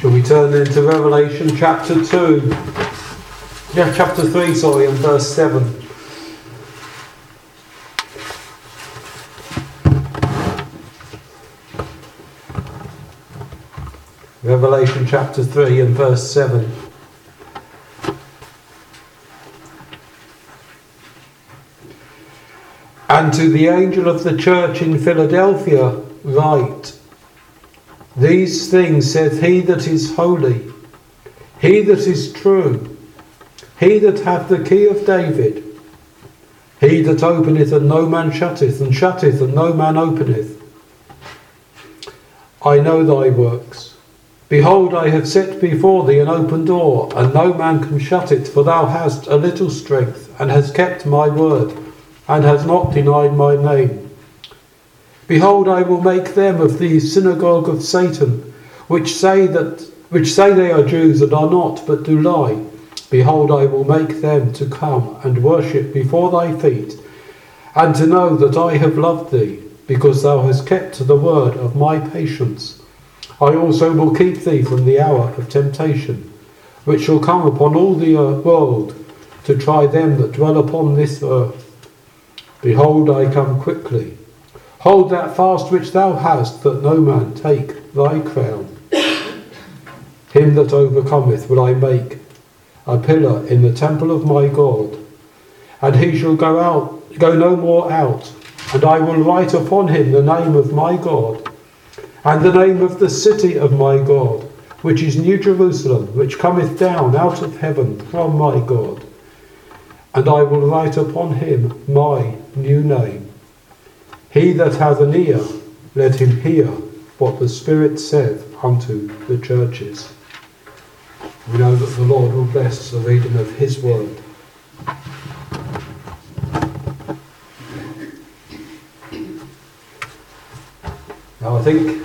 Shall we turn then to Revelation chapter 2? Yeah, chapter 3, sorry, and verse 7. Revelation chapter 3 and verse 7. And to the angel of the church in Philadelphia write, These things saith he that is holy, he that is true, he that hath the key of David, he that openeth and no man shutteth, and shutteth and no man openeth. I know thy works. Behold, I have set before thee an open door, and no man can shut it, for thou hast a little strength, and hast kept my word, and hast not denied my name. Behold, I will make them of the synagogue of Satan, which say they are Jews and are not, but do lie. Behold, I will make them to come and worship before thy feet, and to know that I have loved thee, because thou hast kept the word of my patience. I also will keep thee from the hour of temptation, which shall come upon all the world, to try them that dwell upon this earth. Behold, I come quickly. Hold that fast which thou hast, that no man take thy crown. Him that overcometh will I make a pillar in the temple of my God, and he shall go no more out. And I will write upon him the name of my God, and the name of the city of my God, which is New Jerusalem, which cometh down out of heaven from my God. And I will write upon him my new name. He that hath an ear, let him hear what the Spirit saith unto the churches. We know that the Lord will bless the reading of his word. Now I think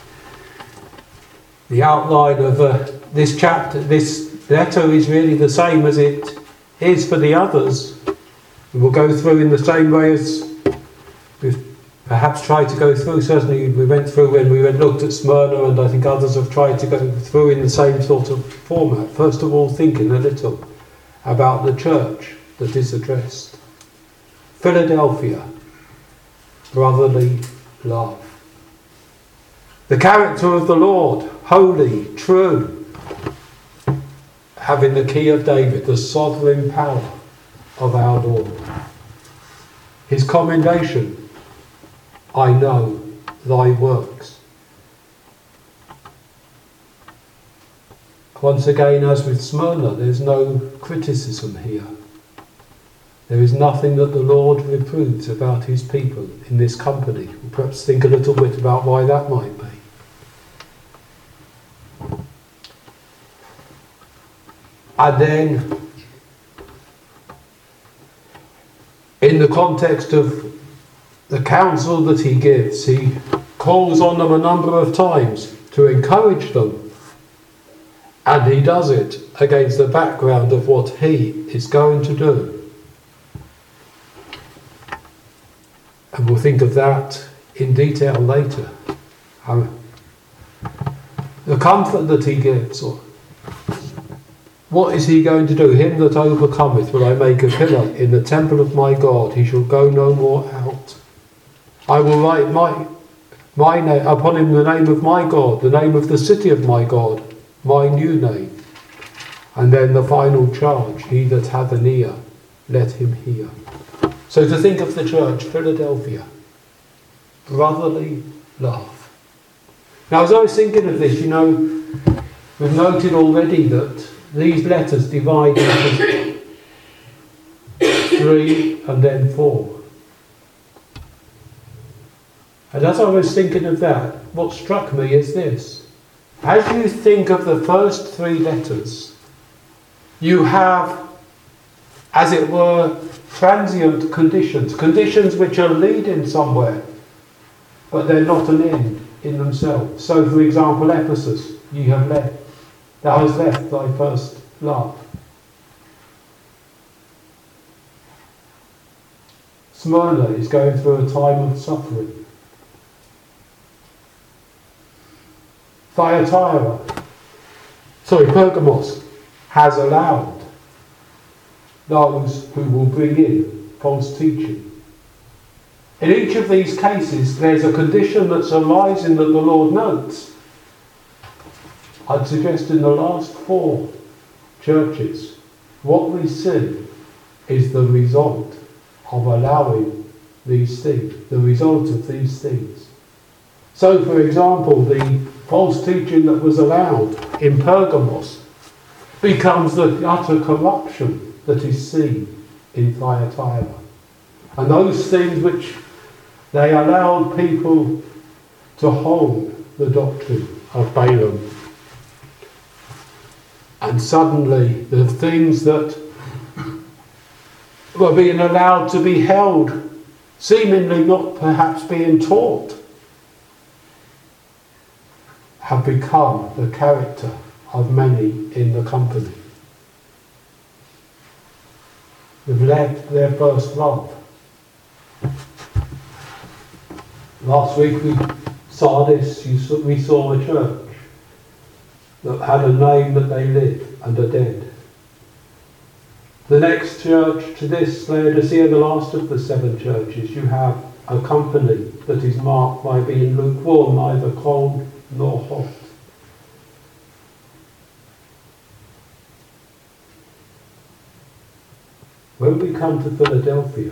the outline of this chapter, this letter, is really the same as it is for the others. We'll go through in the same way as we've perhaps tried to go through. Certainly we went through when we looked at Smyrna, and I think others have tried to go through in the same sort of format. First of all, thinking a little about the church that is addressed. Philadelphia, brotherly love. The character of the Lord, holy, true, having the key of David, the sovereign power of our Lord. His commendation, I know thy works. Once again, as with Smyrna, there's no criticism here. There is nothing that the Lord reproves about his people in this company. We'll perhaps think a little bit about why that might be. And then, in the context of the counsel that he gives, he calls on them a number of times to encourage them. And he does it against the background of what he is going to do. And we'll think of that in detail later. The comfort that he gives, or what is he going to do? Him that overcometh will I make a pillar in the temple of my God. He shall go no more out. I will write my name upon him, the name of my God, the name of the city of my God, my new name. And then the final charge, he that hath an ear, let him hear. So to think of the church, Philadelphia, brotherly love. Now as I was thinking of this, we've noted already that these letters divide into 3 and then 4. And as I was thinking of that, what struck me is this. As you think of the first 3 letters, you have, as it were, transient conditions which are leading somewhere, but they're not an end in themselves. So, for example, Ephesus, you have left. Thou hast left thy first love. Smyrna is going through a time of suffering. Thyatira Pergamos has allowed those who will bring in false teaching. In each of these cases, there's a condition that's arising that the Lord notes. I'd suggest in the last 4 churches, what we see is the result of allowing these things, the result of these things. So, for example, the false teaching that was allowed in Pergamos becomes the utter corruption that is seen in Thyatira. And those things which they allowed people to hold the doctrine of Balaam. And suddenly the things that were being allowed to be held, seemingly not perhaps being taught, have become the character of many in the company. They've left their first love. Last week we saw this, we saw a church that had a name that they live and are dead. The next church to this, Laodicea, the last of the 7 churches, you have a company that is marked by being lukewarm, neither cold nor hot. When we come to Philadelphia,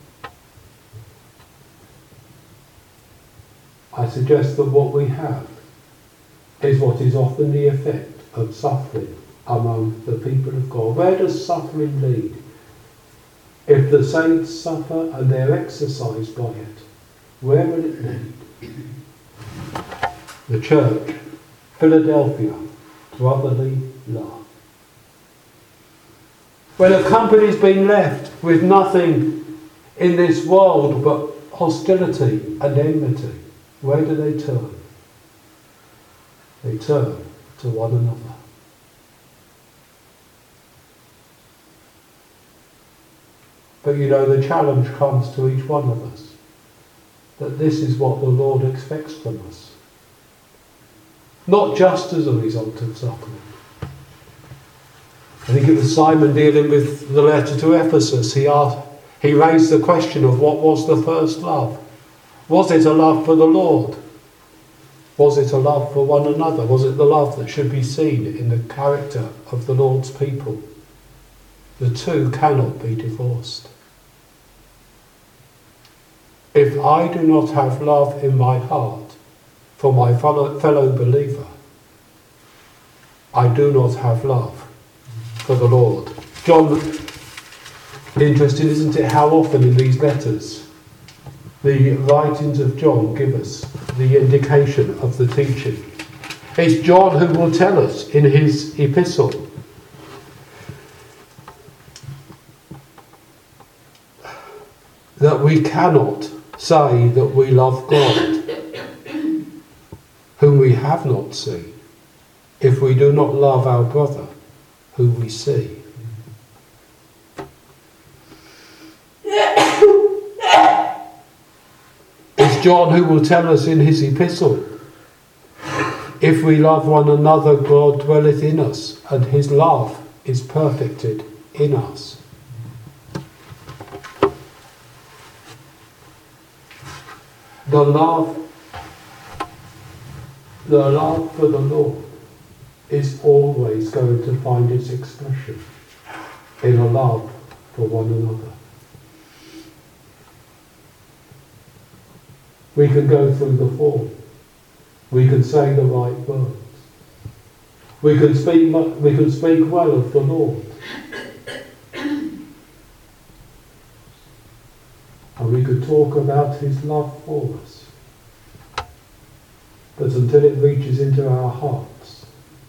I suggest that what we have is what is often the effect of suffering among the people of God. Where does suffering lead? If the saints suffer and they're exercised by it, where will it lead? The church, Philadelphia, brotherly love. When a company's been left with nothing in this world but hostility and enmity, where do they turn? They turn to one another. But you know, the challenge comes to each one of us, that this is what the Lord expects from us. Not just as a result of suffering. I think it was Simon dealing with the letter to Ephesus. He raised the question of what was the first love. Was it a love for the Lord? Was it a love for one another? Was it the love that should be seen in the character of the Lord's people? The two cannot be divorced. If I do not have love in my heart for my fellow believer, I do not have love for the Lord. John, interesting, isn't it, how often in these letters the writings of John give us the indication of the teaching. It's John who will tell us in his epistle that we cannot say that we love God, whom we have not seen, if we do not love our brother, who we see. It's John who will tell us in his epistle, if we love one another, God dwelleth in us, and his love is perfected in us. The love for the Lord is always going to find its expression in a love for one another. We can go through the form. We can say the right words. We can speak well of the Lord. And we could talk about his love for us. But until it reaches into our hearts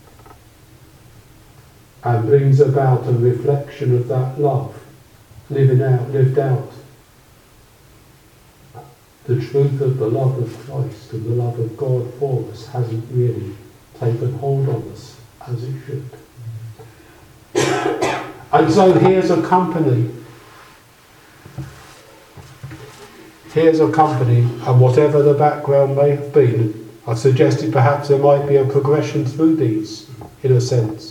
and brings about a reflection of that love lived out, the truth of the love of Christ and the love of God for us hasn't really taken hold on us as it should. And so here's a company, and whatever the background may have been, I've suggested perhaps there might be a progression through these, in a sense.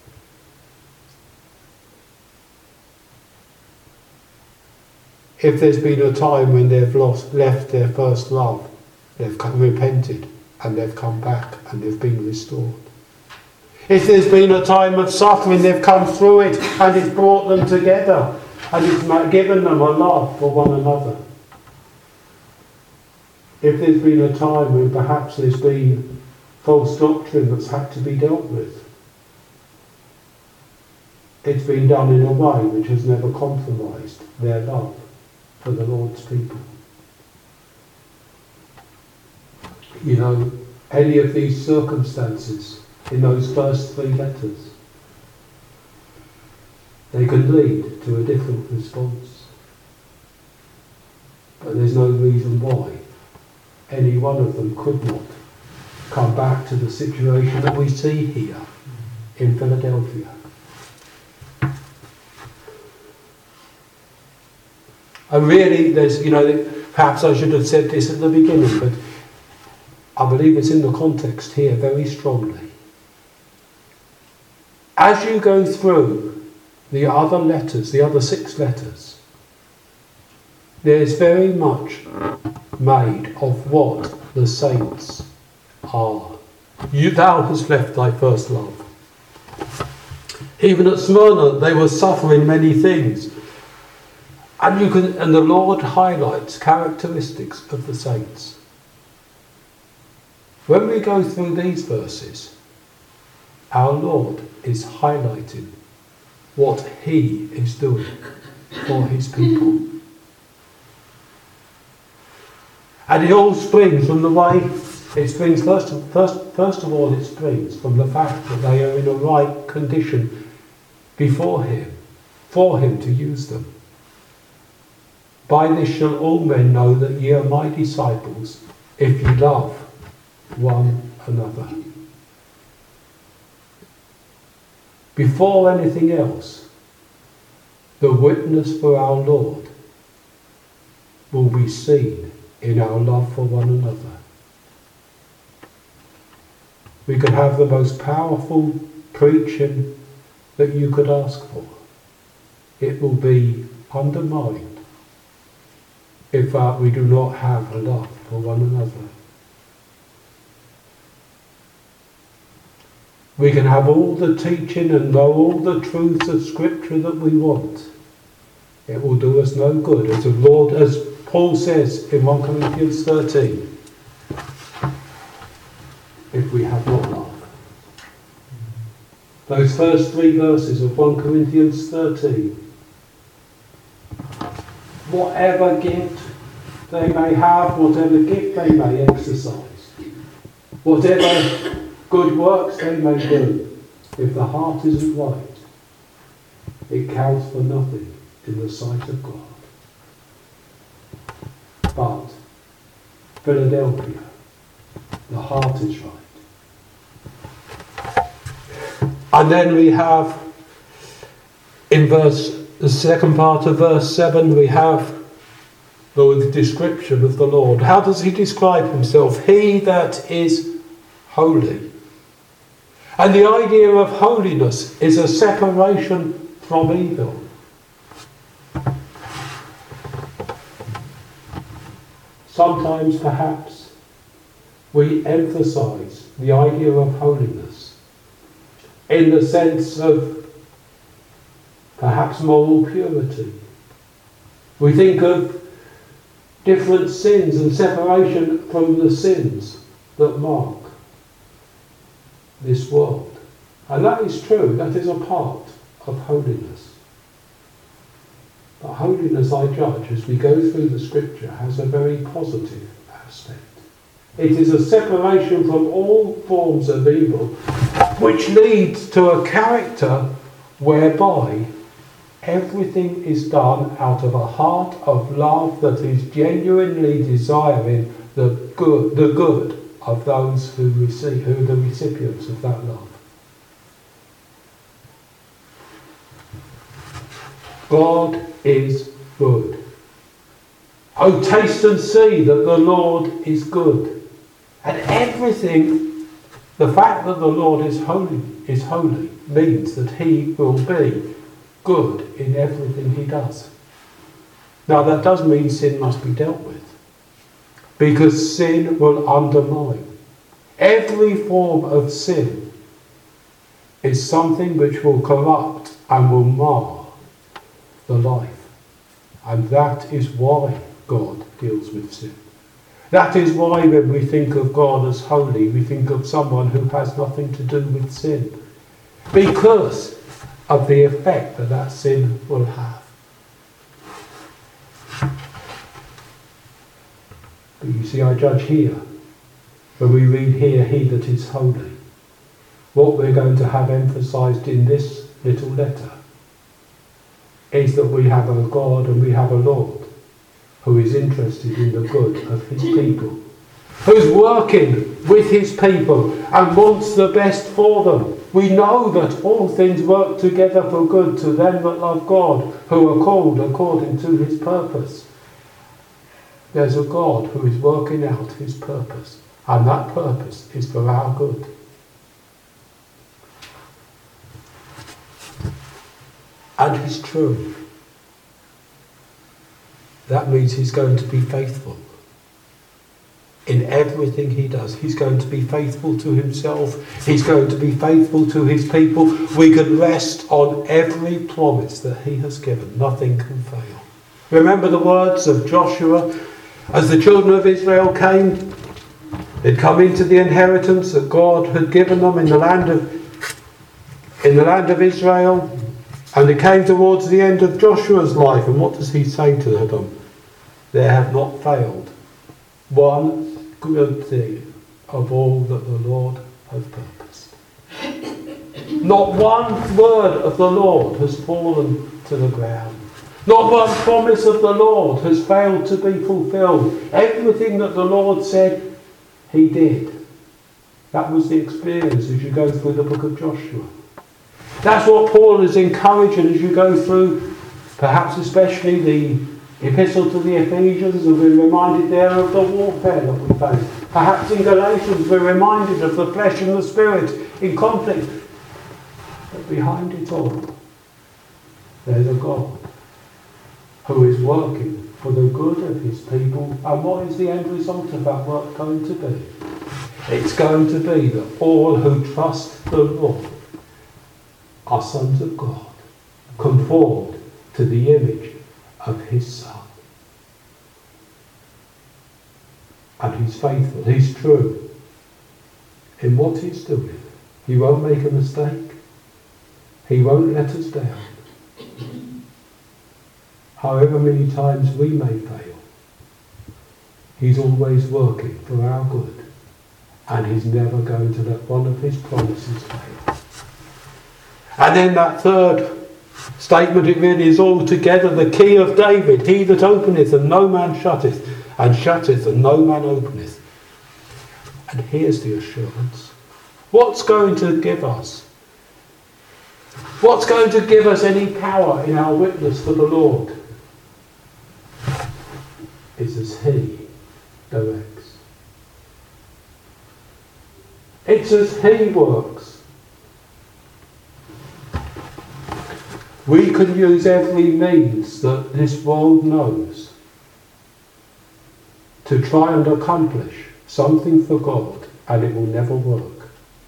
If there's been a time when they've left their first love, they've repented and they've come back and they've been restored. If there's been a time of suffering, they've come through it and it's brought them together and it's given them a love for one another. If there's been a time when perhaps there's been false doctrine that's had to be dealt with, it's been done in a way which has never compromised their love for the Lord's people. You know, any of these circumstances in those first 3 letters, they can lead to a different response. But there's no reason why any one of them could not come back to the situation that we see here in Philadelphia. And really, there's, perhaps I should have said this at the beginning, but I believe it's in the context here very strongly. As you go through the other letters, the other 6 letters, there's very much made of what the saints are. Thou hast left thy first love. Even at Smyrna, they were suffering many things. And the Lord highlights characteristics of the saints. When we go through these verses, our Lord is highlighting what He is doing for His people. And it all springs from the way, it springs first of all, it springs from the fact that they are in a right condition before Him, for Him to use them. By this shall all men know that ye are my disciples, if ye love one another. Before anything else, the witness for our Lord will be seen in our love for one another. We could have the most powerful preaching that you could ask for. It will be undermined if we do not have a love for one another. We can have all the teaching and know all the truths of Scripture that we want. It will do us no good. As Paul says in 1 Corinthians 13, if we have not love. Those first 3 verses of 1 Corinthians 13. Whatever gift they may have, whatever gift they may exercise, whatever good works they may do, if the heart isn't right, it counts for nothing in the sight of God. But Philadelphia, the heart is right. And then we have, in the second part of verse 7, we have the description of the Lord. How does He describe Himself? He that is holy. And the idea of holiness is a separation from evil. Sometimes, perhaps, we emphasize the idea of holiness in the sense of perhaps moral purity. We think of different sins and separation from the sins that mark this world. And that is true, that is a part of holiness. But holiness, I judge, as we go through the Scripture, has a very positive aspect. It is a separation from all forms of evil, which leads to a character whereby everything is done out of a heart of love that is genuinely desiring the good of those who are the recipients of that love. God is good. Oh, taste and see that the Lord is good. And everything, the fact that the Lord is holy means that he will be good in everything he does. Now that does mean sin must be dealt with, because sin will undermine. Every form of sin is something which will corrupt and will mar the life. And that is why God deals with sin. That is why when we think of God as holy, we think of someone who has nothing to do with sin, because of the effect that that sin will have. But you see, I judge here, when we read here, he that is holy, what we're going to have emphasised in this little letter is that we have a God and we have a Lord who is interested in the good of his people, who's working with his people and wants the best for them. We know that all things work together for good to them that love God, who are called according to his purpose. There's a God who is working out his purpose, and that purpose is for our good. And he's true. That means he's going to be faithful in everything he does. He's going to be faithful to himself. He's going to be faithful to his people. We can rest on every promise that he has given. Nothing can fail. Remember the words of Joshua as the children of Israel came. They'd come into the inheritance that God had given them in the land of Israel. And it came towards the end of Joshua's life, and what does he say to them? There have not failed one good thing of all that the Lord has purposed. Not one word of the Lord has fallen to the ground. Not one promise of the Lord has failed to be fulfilled. Everything that the Lord said, he did. That was the experience as you go through the book of Joshua. That's what Paul is encouraging as you go through, perhaps especially the epistle to the Ephesians, and we're reminded there of the warfare that we face. Perhaps in Galatians we're reminded of the flesh and the spirit in conflict. But behind it all, there's a God who is working for the good of his people. And what is the end result of that work going to be? It's going to be that all who trust the Lord are sons of God, conformed to the image of his Son. And he's faithful, he's true in what he's doing. He won't make a mistake. He won't let us down. However many times we may fail, he's always working for our good, and he's never going to let one of his promises fail. And then that third statement, it really is altogether the key of David. He that openeth and no man shutteth, and shutteth and no man openeth. And here's the assurance. What's going to give us? What's going to give us any power in our witness for the Lord? It's as he directs. It's as he works. We can use every means that this world knows to try and accomplish something for God, and it will never work.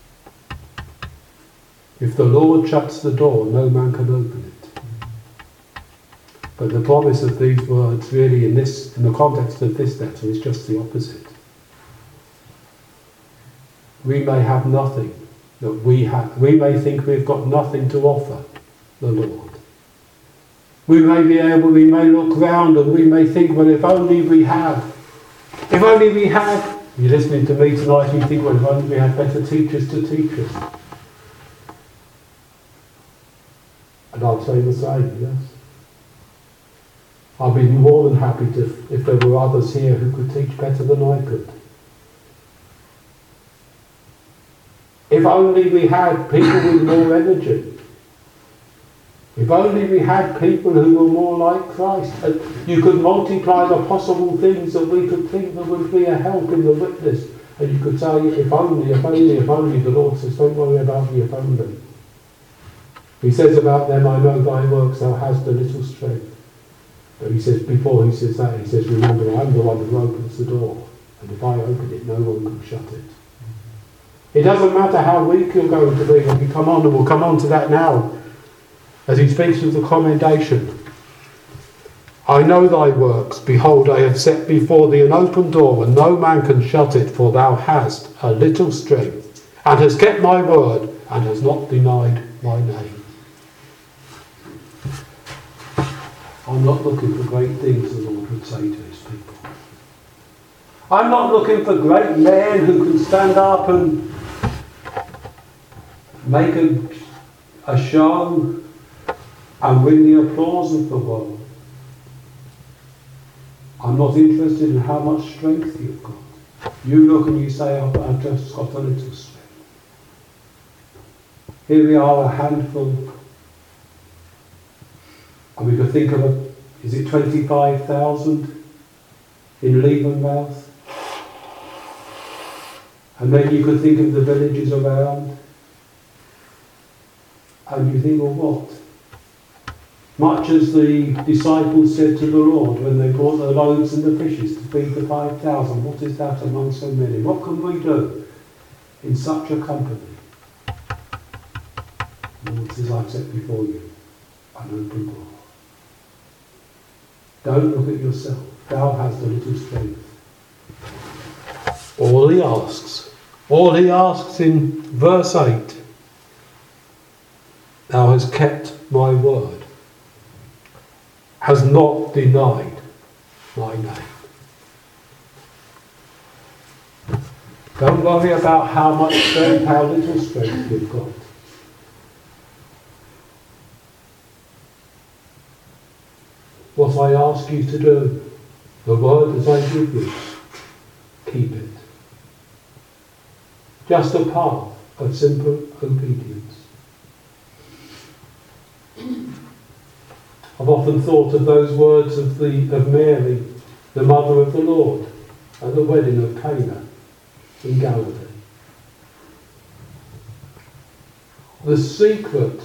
If the Lord shuts the door, no man can open it. But the promise of these words really in the context of this letter is just the opposite. We may have nothing that we may think we've got nothing to offer the Lord. We may look round and we may think, well, if only we had. You're listening to me tonight and you think, well, if only we had better teachers to teach us. And I'll say the same, yes. I'd be more than happy if there were others here who could teach better than I could. If only we had people with more energy. If only we had people who were more like Christ. You could multiply the possible things that we could think that would be a help in the witness. And you could say, if only the Lord says, don't worry about the if only. He says about them, I know thy works, thou hast a little strength. But he says, before he says that, he says, remember, I'm the one who opens the door. And if I open it, no one can shut it. It doesn't matter how weak you're going to be when you come on, and we'll come on to that now, as he speaks of the commendation. I know thy works, behold, I have set before thee an open door, and no man can shut it, for thou hast a little strength, and hast kept my word, and hast not denied my name. I'm not looking for great things, the Lord would say to his people. I'm not looking for great men who can stand up and make a show and win the applause of the world. I'm not interested in how much strength you've got. You look and you say, I've just got a little strength. Here we are, a handful. And we could think of is it 25,000 in Leavenmouth? And then you could think of the villages around. And you think, well, what? Much as the disciples said to the Lord when they brought the loaves and the fishes to feed the 5,000, what is that among so many? What can we do in such a company? The Lord says, I've set before you an open door. Don't look at yourself. Thou hast a little strength. All he asks in verse 8, thou hast kept my word, has not denied my name. Don't worry about how much strength, how little strength you've got. What I ask you to do, the word that I give you, keep it. Just a path of simple obedience. I've often thought of those words of Mary, the mother of the Lord, at the wedding of Cana in Galilee. The secret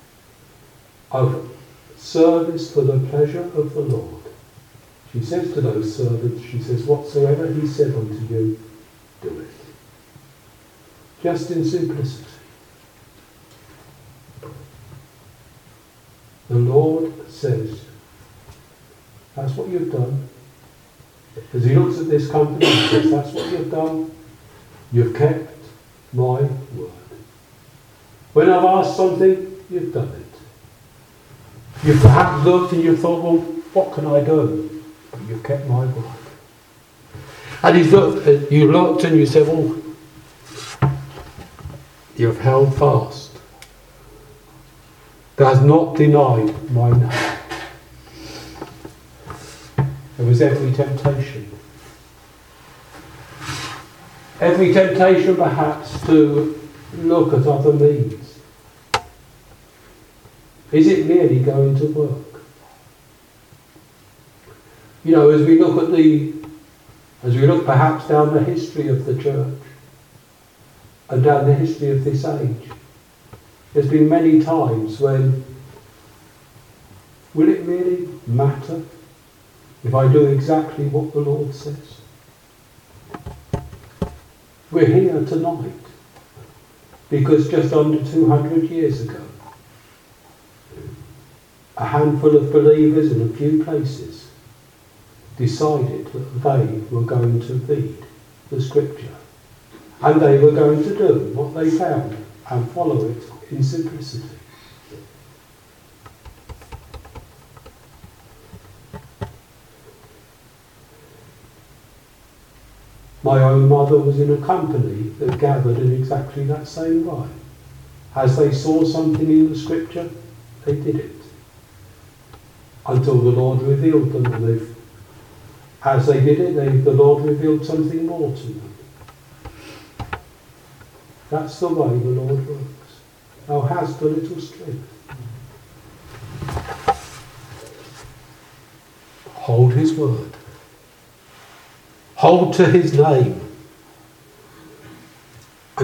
of service for the pleasure of the Lord. She says to those servants, she says, whatsoever he said unto you, do it. Just in simplicity. The Lord says, that's what you've done. As he looks at this company, he says, that's what you've done. You've kept my word. When I've asked something, you've done it. You've perhaps looked and you've thought, well, what can I do? But you've kept my word. And you looked and you said, well, you've held fast. That has not denied my name. There was every temptation. Every temptation perhaps to look at other means. Is it merely going to work? You know, as we look perhaps down the history of the church and down the history of this age, there's been many times when, will it really matter if I do exactly what the Lord says? We're here tonight because just under 200 years ago, a handful of believers in a few places decided that they were going to read the scripture and they were going to do what they found and follow it in simplicity. My own mother was in a company that gathered in exactly that same way. As they saw something in the scripture, they did it. Until the Lord revealed them, and as they did it, the Lord revealed something more to them. That's the way the Lord works. Thou hast a little strength. Hold his word. Hold to his name.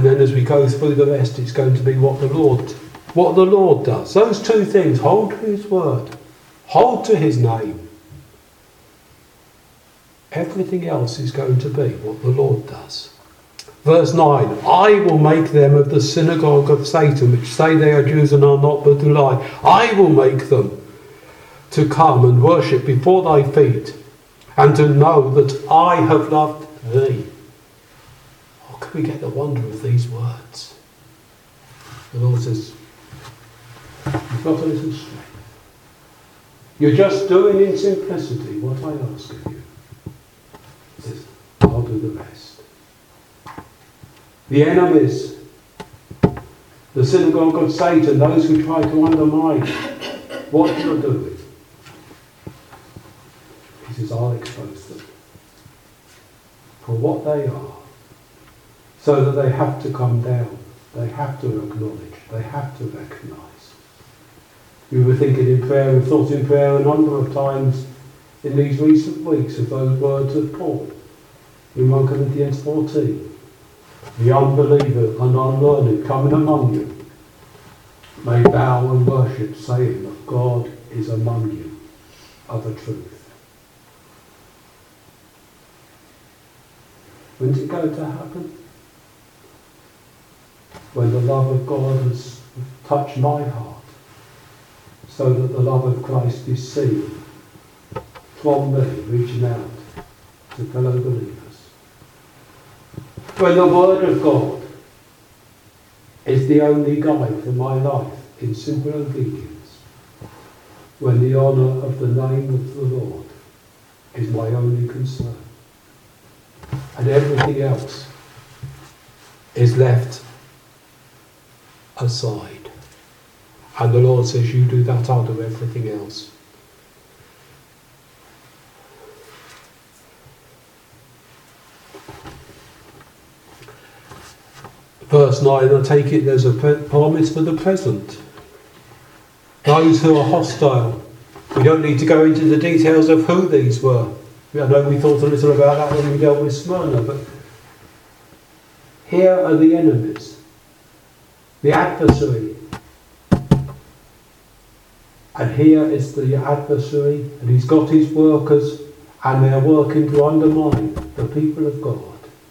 And then as we go through the rest, it's going to be what the Lord does. Those two things: hold to his word, hold to his name. Everything else is going to be what the Lord does. Verse 9, I will make them of the synagogue of Satan, which say they are Jews and are not but do lie. I will make them to come and worship before thy feet, and to know that I have loved thee. Oh, can we get the wonder of these words? The Lord says, you've got a little strength. You're just doing in simplicity what I ask of you. He says, I'll do the rest. The enemies, the synagogue of Satan, those who try to undermine what you're doing, he says, I'll expose them for what they are, so that they have to come down, they have to acknowledge, they have to recognise. We were thinking in prayer, we've thought in prayer a number of times in these recent weeks of those words of Paul in 1 Corinthians 14. The unbeliever and unlearned coming among you may bow and worship, saying that God is among you of a truth. When's it going to happen? When the love of God has touched my heart, so that the love of Christ is seen from me, reaching out to fellow believers. When the Word of God is the only guide for my life in simple obedience. When the honour of the name of the Lord is my only concern. And everything else is left aside. And the Lord says, you do that, I'll do everything else. Verse 9, I take it there's a promise for the present. Those who are hostile. We don't need to go into the details of who these were. I know we thought a little about that when we dealt with Smyrna, but here are the enemies, the adversary. And here is the adversary, and he's got his workers, and they're working to undermine the people of God.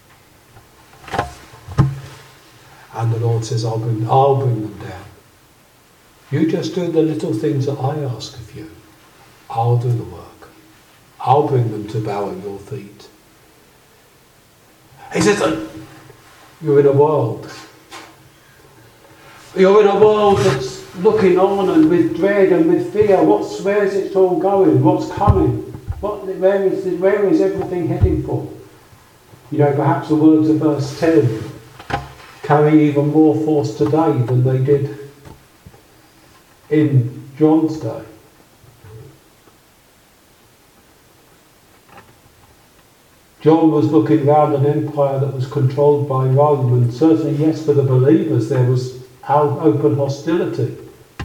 And the Lord says, I'll bring them down. You just do the little things that I ask of you. I'll do the work. I'll bring them to bow at your feet. He says, you're in a world. You're in a world that's looking on and with dread and with fear. Where's it all going? What's coming? Where is everything heading for? You know, perhaps the words of verse 10 carry even more force today than they did in John's day. John was looking around an empire that was controlled by Rome, and certainly, yes, for the believers there was open hostility.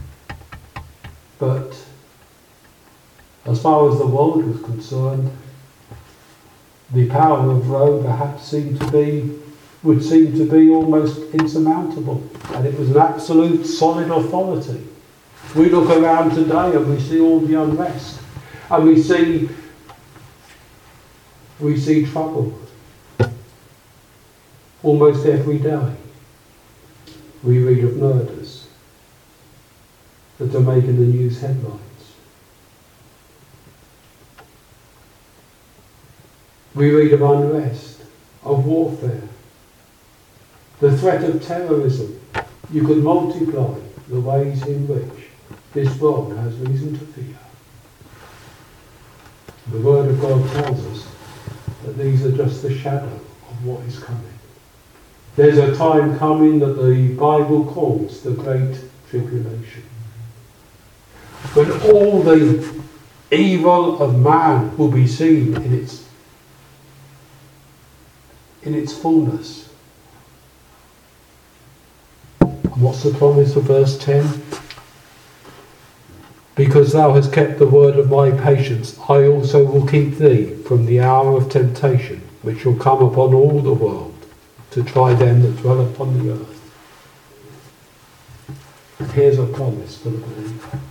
But as far as the world was concerned, the power of Rome perhaps would seem to be almost insurmountable, and it was an absolute solid authority. We look around today and we see all the unrest, and we see trouble almost every day. We read of murders that are making the news headlines. We read of unrest, of warfare, the threat of terrorism. You could multiply the ways in which this world has reason to fear. The Word of God tells us that these are just the shadow of what is coming. There's a time coming that the Bible calls the Great Tribulation, when all the evil of man will be seen in its fullness. And what's the promise of verse 10? Because thou hast kept the word of my patience, I also will keep thee from the hour of temptation, which shall come upon all the world, to try them that dwell upon the earth. Here's a promise for the believer.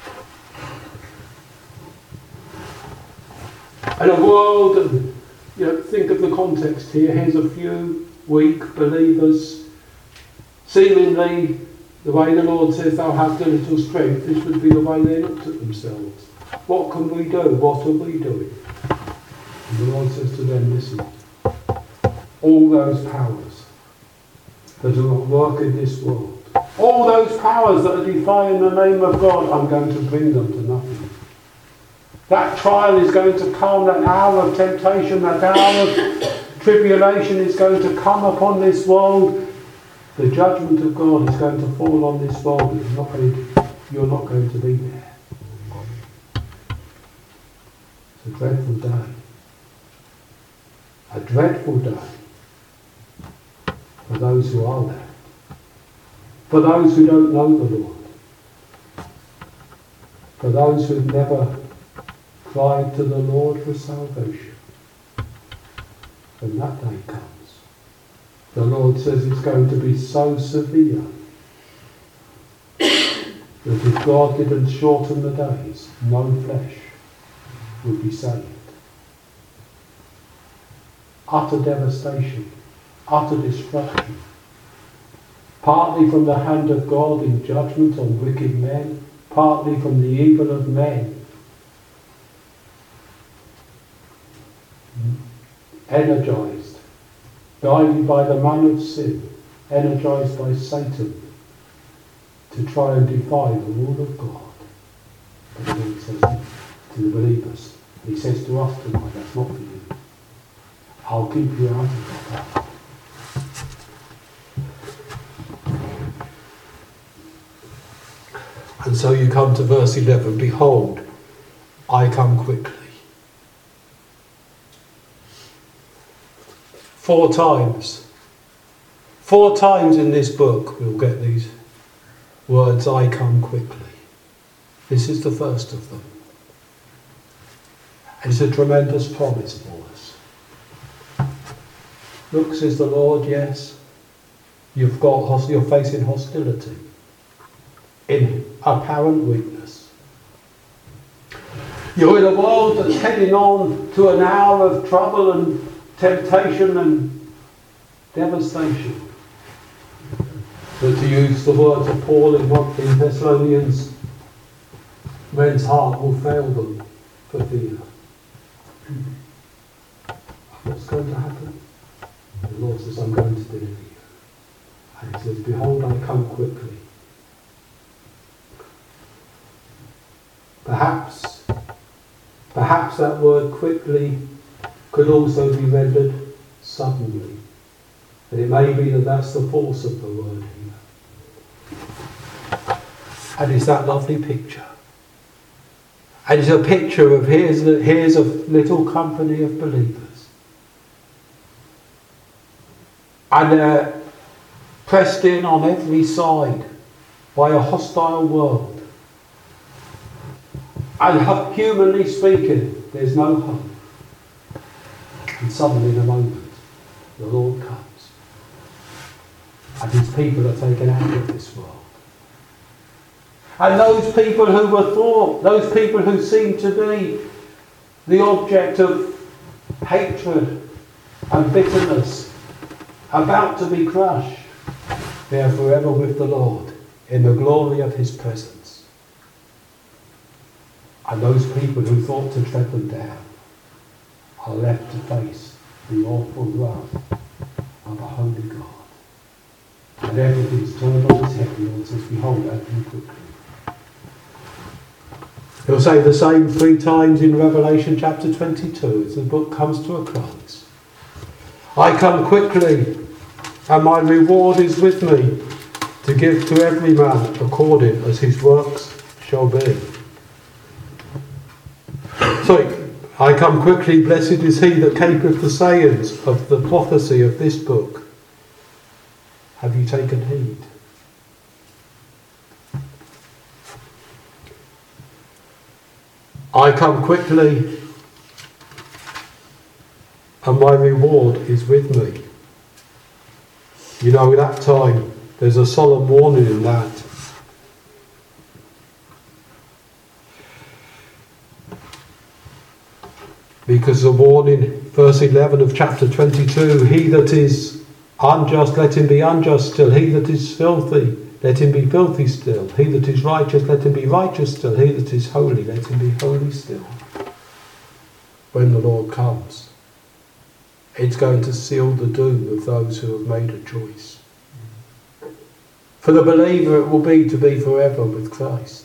And a world, and think of the context here. Here's a few weak believers, seemingly the way the Lord says thou hast a little strength, this would be the way they looked at themselves. What can we do? What are we doing? And the Lord says to them, listen, all those powers that are at work in this world, all those powers that are defying the name of God, I'm going to bring them to nothing. That trial is going to come, that hour of temptation, that hour of tribulation is going to come upon this world. The judgment of God is going to fall on this world. You're not going to be there. It's a dreadful day. A dreadful day for those who are there. For those who don't know the Lord. For those who've never cried to the Lord for salvation. When that day comes, the Lord says it's going to be so severe that if God didn't shorten the days, no flesh would be saved. Utter devastation, utter destruction, partly from the hand of God in judgment on wicked men, partly from the evil of men, energized, guided by the man of sin, energized by Satan to try and defy the rule of God. But the Lord says to the believers, he says to us tonight, that's not for you. I'll keep you out of that. And so you come to verse 11, behold, I come quickly. 4 times in this book we'll get these words, I come quickly. This is the first of them. It's a tremendous promise for us. Look, says the Lord, yes, you're facing hostility in apparent weakness. You're in a world that's heading on to an hour of trouble and temptation and devastation. But to use the words of Paul in Thessalonians, men's heart will fail them for fear. What's going to happen? The Lord says, I'm going to deliver you. And he says, behold, I come quickly. Perhaps that word quickly could also be rendered suddenly. And it may be that that's the force of the word here. And it's that lovely picture. And it's a picture of here's a little company of believers. And they're pressed in on every side by a hostile world. And humanly speaking, there's no hope. And suddenly in a moment, the Lord comes. And his people are taken out of this world. And those people who were thought, those people who seemed to be the object of hatred and bitterness, about to be crushed, they are forever with the Lord in the glory of his presence. And those people who thought to tread them down are left to face the awful wrath of a holy God. And everything's turned on its head. The Lord says, behold, I come quickly. He'll say the same 3 times in Revelation chapter 22 as the book comes to a close. I come quickly, and my reward is with me, to give to every man according as his works shall be. So, I come quickly, blessed is he that keepeth the sayings of the prophecy of this book. Have you taken heed? I come quickly, and my reward is with me. You know, that time, there's a solemn warning in that. Because the warning, verse 11 of chapter 22, he that is unjust, let him be unjust still. He that is filthy, let him be filthy still. He that is righteous, let him be righteous still. He that is holy, let him be holy still. When the Lord comes, it's going to seal the doom of those who have made a choice. For the believer, it will be to be forever with Christ.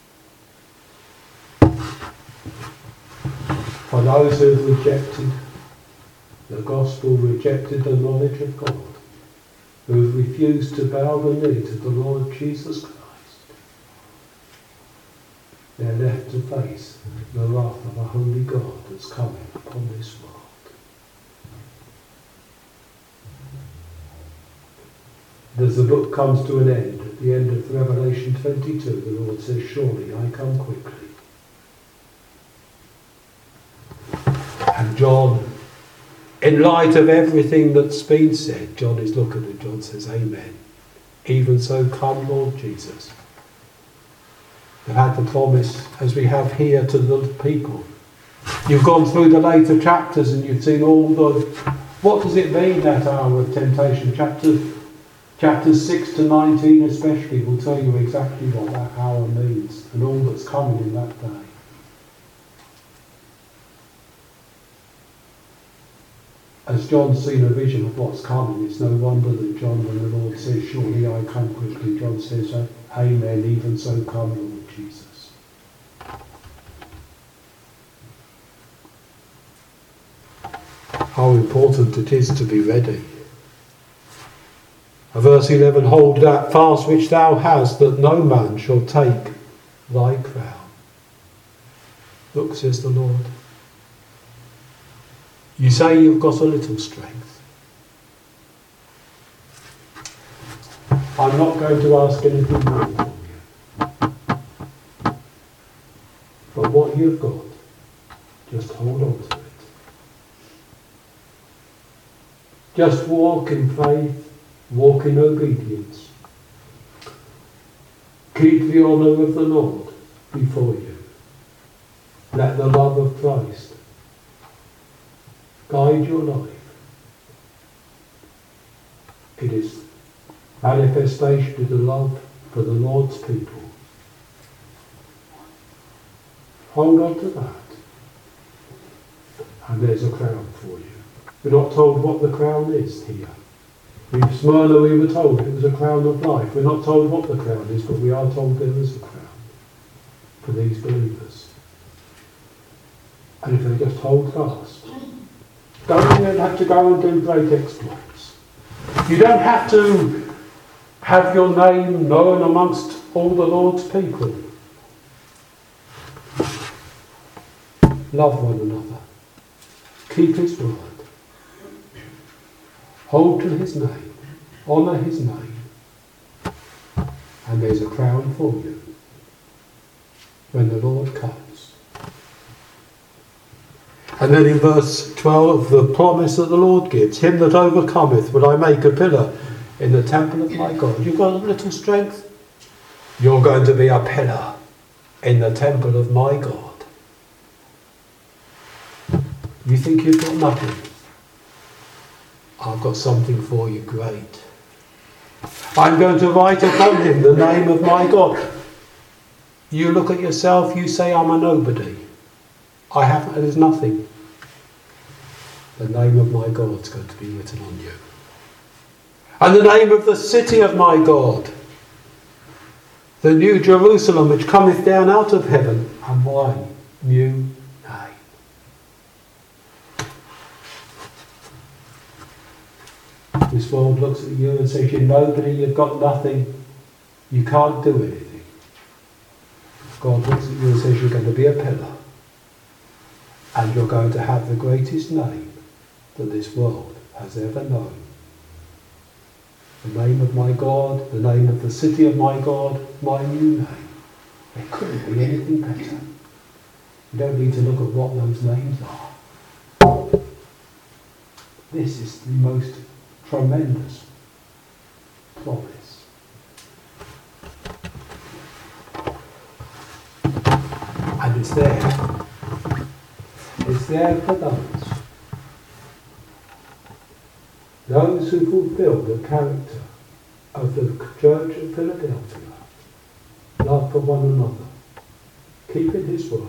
For those who have rejected the gospel, rejected the knowledge of God, who have refused to bow the knee to the Lord Jesus Christ, they're left to face the wrath of a holy God that's coming upon this world. As the book comes to an end, at the end of Revelation 22, the Lord says, surely I come quickly. And John, in light of everything that's been said, John is looking and John says, amen. Even so come, Lord Jesus. They've had the promise, as we have here, to the people. You've gone through the later chapters and you've seen all the... What does it mean, that hour of temptation? Chapters 6 to 19 especially will tell you exactly what that hour means and all that's coming in that day. As John's seen a vision of what's coming, it's no wonder that John, when the Lord says, surely I come quickly, John says, amen, even so come, Lord Jesus. How important it is to be ready. Verse 11, hold that fast which thou hast, that no man shall take thy crown. Look, says the Lord. You say you've got a little strength. I'm not going to ask anything more from you. But what you've got, just hold on to it. Just walk in faith, walk in obedience. Keep the honour of the Lord before you. Let the love of Christ guide your life. It is manifestation of the love for the Lord's people. Hold on to that. And there's a crown for you. We're not told what the crown is here. In Smyrna we were told it was a crown of life. We're not told what the crown is, but we are told there is a crown for these believers. And if they just hold fast, don't have to go and do great exploits. You don't have to have your name known amongst all the Lord's people. Love one another. Keep his word. Hold to his name. Honour his name. And there's a crown for you when the Lord comes. And then in verse 12, the promise that the Lord gives, him that overcometh will I make a pillar in the temple of my God. You've got a little strength? You're going to be a pillar in the temple of my God. You think you've got nothing? I've got something for you great. I'm going to write upon him the name of my God. You look at yourself, you say, I'm a nobody. There's nothing. The name of my God's going to be written on you. And the name of the city of my God, the new Jerusalem which cometh down out of heaven, and my new name. This world looks at you and says, you're nobody, you've got nothing, you can't do anything. God looks at you and says, you're going to be a pillar. And you're going to have the greatest name that this world has ever known. The name of my God, the name of the city of my God, my new name. There couldn't be anything better. You don't need to look at what those names are. This is the most tremendous promise. And it's there. It's there for those who fulfill the character of the Church of Philadelphia. Love for one another, keeping his word,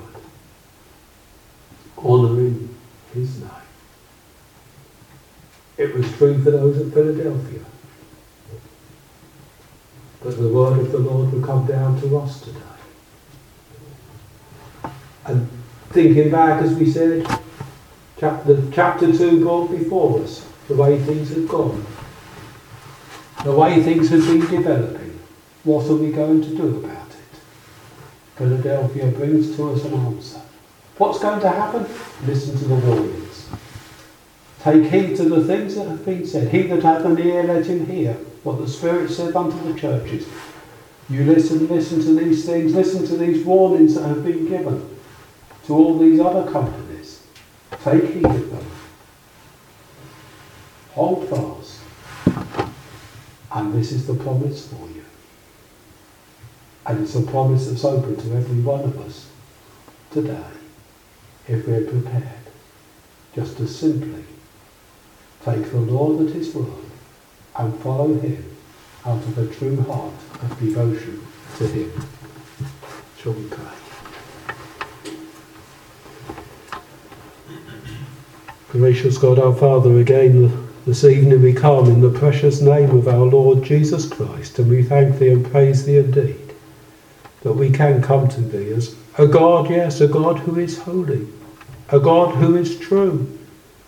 honouring his name. It was true for those of Philadelphia that the word of the Lord would come down to us today. And thinking back, as we said, chapter 2 brought before us the way things had gone, the way things had been developing. What are we going to do about it? Philadelphia brings to us an answer. What's going to happen? Listen to the warnings. Take heed to the things that have been said. He that hath an ear, let him hear what the Spirit saith unto the churches. You listen to these things, listen to these warnings that have been given to all these other companies. Take heed of them. Hold fast. And this is the promise for you. And it's a promise that's open to every one of us today, if we're prepared, just to simply take the Lord at his word and follow him out of a true heart of devotion to him. Shall we pray? Gracious God, our Father, again this evening we come in the precious name of our Lord Jesus Christ, and we thank thee and praise thee indeed that we can come to thee as a God, yes, a God who is holy, a God who is true.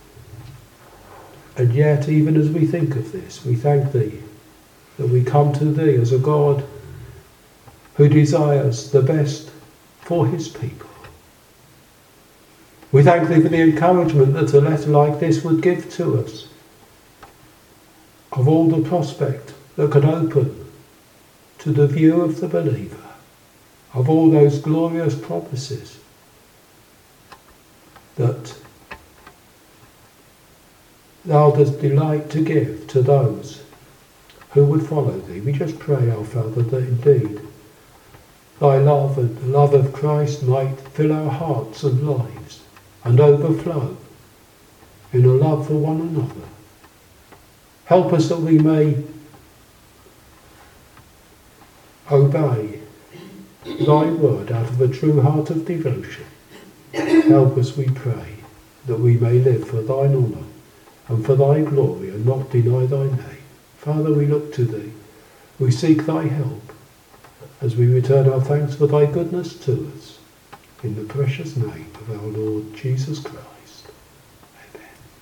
And yet, even as we think of this, we thank thee that we come to thee as a God who desires the best for his people. We thank thee for the encouragement that a letter like this would give to us, of all the prospect that can open to the view of the believer, of all those glorious promises that thou dost delight to give to those who would follow thee. We just pray, our Father, that indeed thy love and the love of Christ might fill our hearts and lives and overflow in a love for one another. Help us that we may obey thy word out of a true heart of devotion. Help us, we pray, that we may live for thine honour and for thy glory and not deny thy name. Father, we look to thee. We seek thy help as we return our thanks for thy goodness to us. In the precious name of our Lord Jesus Christ.